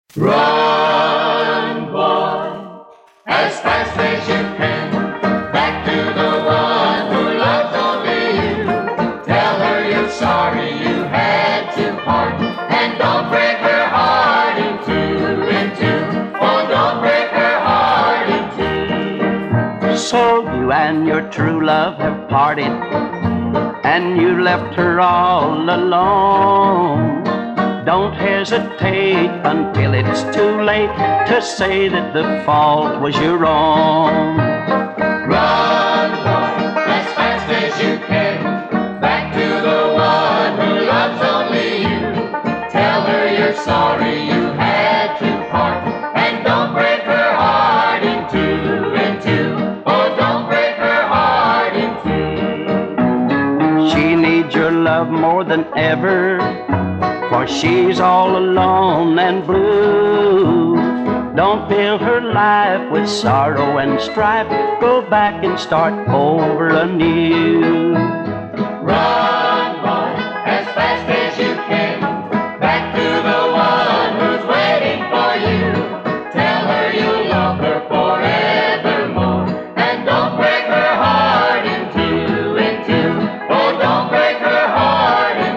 Run, boy, as fast as you can, back to the one who loves only you. Tell her you're sorry you had to part, and don't break her heart in two. Oh, don't break her heart in two. So you and your true love have parted, and you left her all alone. Don't hesitate until it's too late to say that the fault was your own. Run, boy, as fast as you can, back to the one who loves only you. Tell her you're sorry you had to part, and don't break her heart in two. Oh, don't break her heart in two. She needs your love more than ever, for she's all alone and blue. Don't fill her life with sorrow and strife. Go back and start over anew. Run, boy, as fast as you can, back to the one who's waiting for you. Tell her you love her forevermore, and don't break her heart in two. Oh, don't break her heart in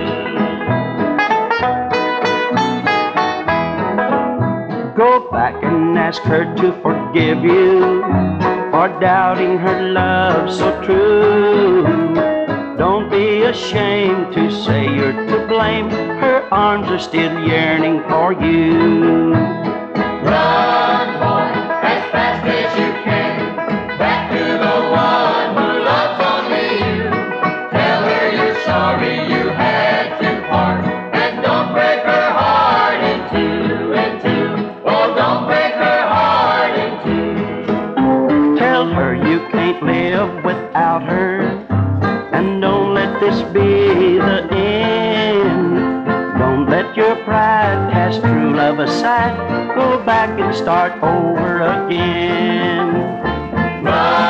two. Go back and ask her to forgive you for doubting her love so true. Don't be ashamed to say you're to blame. Her arms are still yearning for you. Run, boy, as fast as you can, back to the one who loves only you. Tell her you're sorry you had to part, and don't break her heart in two. Oh, don't break her heart in two. Tell her you can't live without her, and don't let this be the end. Don't let your pride cast true love aside. Go back and start over again. Run,